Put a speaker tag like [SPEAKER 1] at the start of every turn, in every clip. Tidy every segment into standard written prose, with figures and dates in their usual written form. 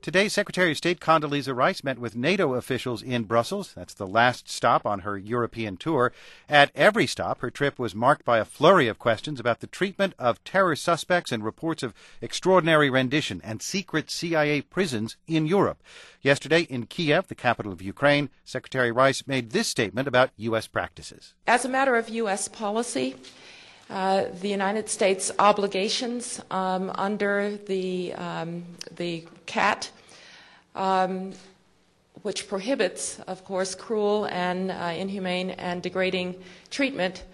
[SPEAKER 1] Today, Secretary of State Condoleezza Rice met with NATO officials in Brussels. That's the last stop on her European tour. At every stop, her trip was marked by a flurry of questions about the treatment of terror suspects and reports of extraordinary rendition and secret CIA prisons in Europe. Yesterday, in Kiev, the capital of Ukraine, Secretary Rice made this statement about U.S. practices.
[SPEAKER 2] As a matter of U.S. policy, the United States obligations under the CAT, which prohibits, of course, cruel and inhumane and degrading treatment,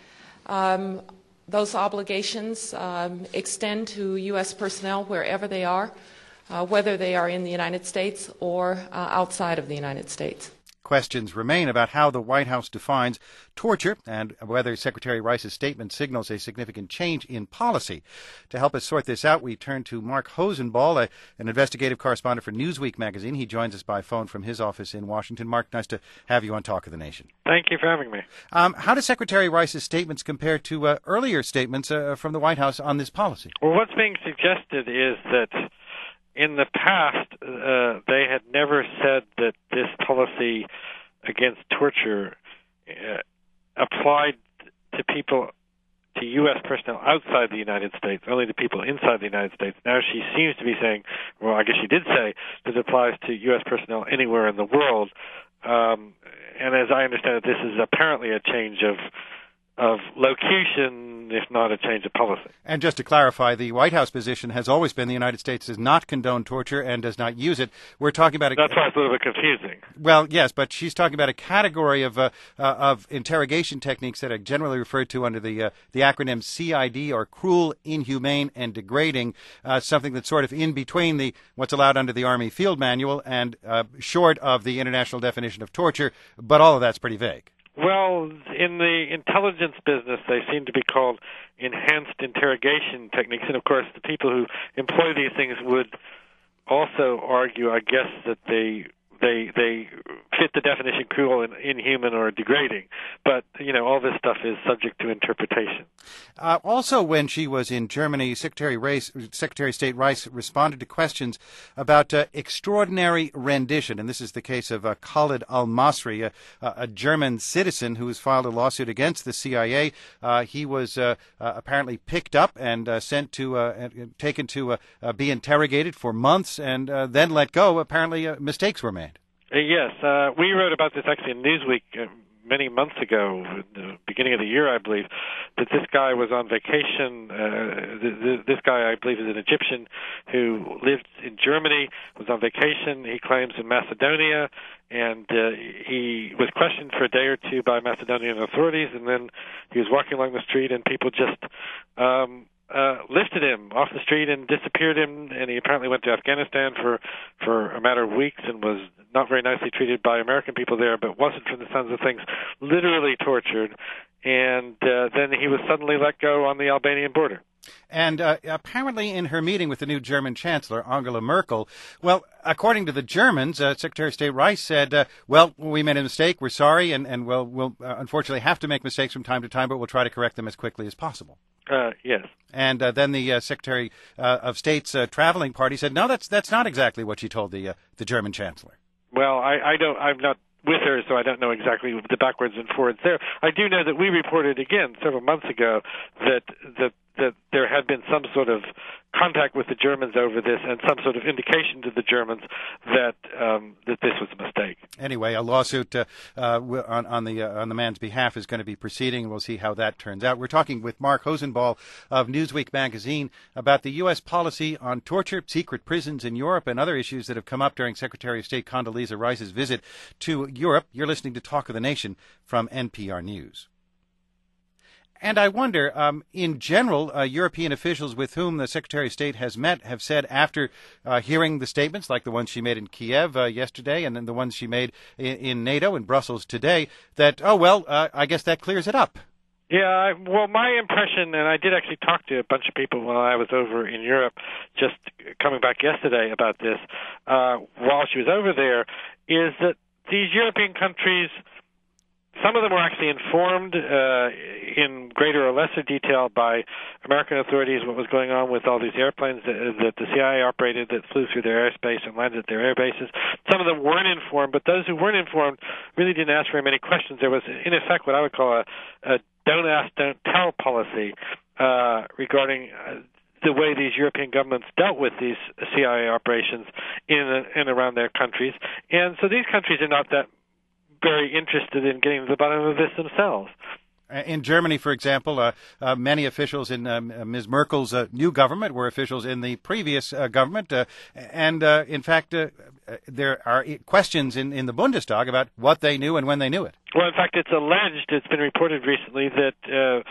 [SPEAKER 2] those obligations extend to U.S. personnel wherever they are, whether they are in the United States or outside of the United States.
[SPEAKER 1] Questions remain about how the White House defines torture and whether Secretary Rice's statement signals a significant change in policy. To help us sort this out, we turn to Mark Hosenball, an investigative correspondent for Newsweek magazine. He joins us by phone from his office in Washington. Mark, nice to have you on Talk of the Nation.
[SPEAKER 3] Thank you for having me.
[SPEAKER 1] How do Secretary Rice's statements compare to earlier statements from the White House on this policy?
[SPEAKER 3] Well, what's being suggested is that in the past, they had never said that this policy against torture applied to people, to U.S. personnel outside the United States, only to people inside the United States. Now she seems to be saying, well, I guess she did say, that it applies to U.S. personnel anywhere in the world. And as I understand it, this is apparently a change of locution, if not a change of policy.
[SPEAKER 1] And just to clarify, the White House position has always been the United States does not condone torture and does not use it. We're talking about
[SPEAKER 3] That's why it's a little bit confusing.
[SPEAKER 1] Well, yes, but she's talking about a category of interrogation techniques that are generally referred to under the acronym CID, or cruel, inhumane, and degrading, something that's sort of in between what's allowed under the Army Field Manual and short of the international definition of torture, but all of that's pretty vague.
[SPEAKER 3] Well, in the intelligence business, they seem to be called enhanced interrogation techniques. And, of course, the people who employ these things would also argue, I guess, that they fit the definition cruel and inhuman or degrading. But, all this stuff is subject to interpretation.
[SPEAKER 1] Also, when she was in Germany, Secretary of State Rice responded to questions about extraordinary rendition. And this is the case of Khalid al-Masri, a German citizen who has filed a lawsuit against the CIA. He was apparently picked up and taken to be interrogated for months and then let go. Apparently, mistakes were made.
[SPEAKER 3] Yes, we wrote about this actually in Newsweek many months ago, the beginning of the year, I believe, that this guy was on vacation. This guy, I believe, is an Egyptian who lived in Germany, was on vacation, he claims, in Macedonia, and he was questioned for a day or two by Macedonian authorities, and then he was walking along the street, and people just lifted him off the street and disappeared him, and he apparently went to Afghanistan for a matter of weeks and was not very nicely treated by American people there, but wasn't, from the sounds of things, literally tortured. And then he was suddenly let go on the Albanian border.
[SPEAKER 1] And apparently in her meeting with the new German Chancellor, Angela Merkel, well, according to the Germans, Secretary of State Rice said, well, we made a mistake, we're sorry, and we'll unfortunately have to make mistakes from time to time, but we'll try to correct them as quickly as possible.
[SPEAKER 3] Yes. And
[SPEAKER 1] then the Secretary of State's traveling party said, no, that's not exactly what she told the German Chancellor.
[SPEAKER 3] Well, I'm not with her, so I don't know exactly the backwards and forwards there. I do know that we reported again several months ago that there had been some sort of contact with the Germans over this and some sort of indication to the Germans that this was a mistake.
[SPEAKER 1] Anyway, a lawsuit on the man's behalf is going to be proceeding, and we'll see how that turns out. We're talking with Mark Hosenball of Newsweek magazine about the U.S. policy on torture, secret prisons in Europe, and other issues that have come up during Secretary of State Condoleezza Rice's visit to Europe. You're listening to Talk of the Nation from NPR News. And I wonder, in general, European officials with whom the Secretary of State has met have said after hearing the statements, like the ones she made in Kiev yesterday and then the ones she made in NATO in Brussels today, that, I guess that clears it up.
[SPEAKER 3] Yeah, well, my impression, and I did actually talk to a bunch of people while I was over in Europe, just coming back yesterday about this, while she was over there, is that these European countries Some of them were actually informed in greater or lesser detail by American authorities what was going on with all these airplanes that the CIA operated that flew through their airspace and landed at their air bases. Some of them weren't informed, but those who weren't informed really didn't ask very many questions. There was, in effect, what I would call a don't ask, don't tell policy regarding the way these European governments dealt with these CIA operations in and around their countries. And so these countries are not that very interested in getting to the bottom of this themselves.
[SPEAKER 1] In Germany, for example, many officials in Ms. Merkel's new government were officials in the previous government. In fact, there are questions in the Bundestag about what they knew and when they knew it.
[SPEAKER 3] Well, in fact, it's alleged, it's been reported recently, that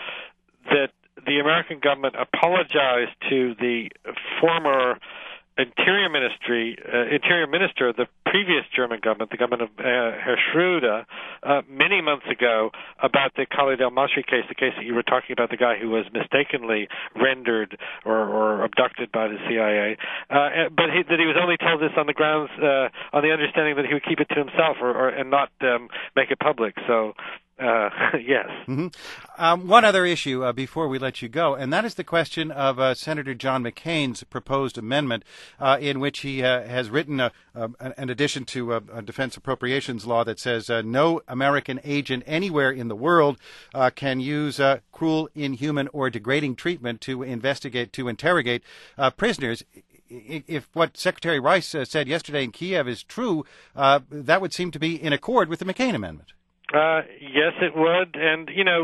[SPEAKER 3] the American government apologized to the former Interior Minister of the previous German government, the government of Herr Schröder, many months ago about the Khalid al-Masri case, the case that you were talking about, the guy who was mistakenly rendered or abducted by the CIA, but that he was only told this on the grounds, on the understanding that he would keep it to himself and not make it public. So. Yes.
[SPEAKER 1] Mm-hmm. One other issue before we let you go, and that is the question of Senator John McCain's proposed amendment in which he has written an addition to a defense appropriations law that says no American agent anywhere in the world can use cruel, inhuman, or degrading treatment to interrogate prisoners. If what Secretary Rice said yesterday in Kiev is true, that would seem to be in accord with the McCain amendment.
[SPEAKER 3] Yes, it would. And,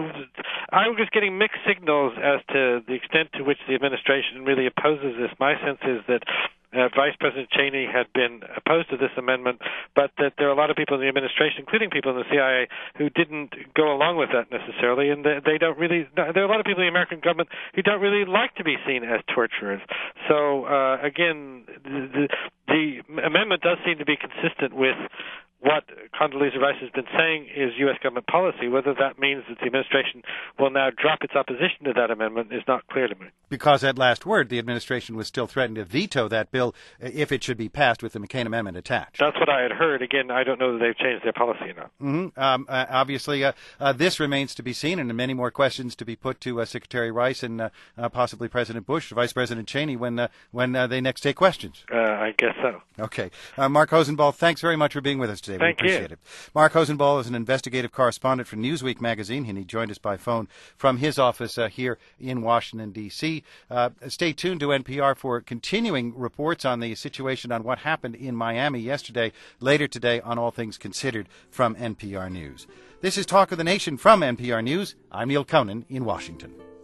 [SPEAKER 3] I was getting mixed signals as to the extent to which the administration really opposes this. My sense is that Vice President Cheney had been opposed to this amendment, but that there are a lot of people in the administration, including people in the CIA, who didn't go along with that necessarily, and they don't really. There are a lot of people in the American government who don't really like to be seen as torturers. So again, the amendment does seem to be consistent with what Condoleezza Rice has been saying is U.S. government policy. Whether that means that the administration will now drop its opposition to that amendment is not clear to me. Because
[SPEAKER 1] at last word, the administration was still threatening to veto that bill if it should be passed with the McCain amendment attached.
[SPEAKER 3] That's what I had heard. Again, I don't know that they've changed their policy or not.
[SPEAKER 1] Mm-hmm. Obviously, this remains to be seen, and many more questions to be put to Secretary Rice and possibly President Bush, Vice President Cheney, when they next take questions.
[SPEAKER 3] I guess so.
[SPEAKER 1] Okay. Mark Hosenball, thanks very much for being with us today.
[SPEAKER 3] Thank you.
[SPEAKER 1] We appreciate it. Mark Hosenball is an investigative correspondent for Newsweek magazine, and he joined us by phone from his office here in Washington, D.C. Stay tuned to NPR for continuing reports on the situation on what happened in Miami yesterday, later today on All Things Considered from NPR News. This is Talk of the Nation from NPR News. I'm Neil Conan in Washington.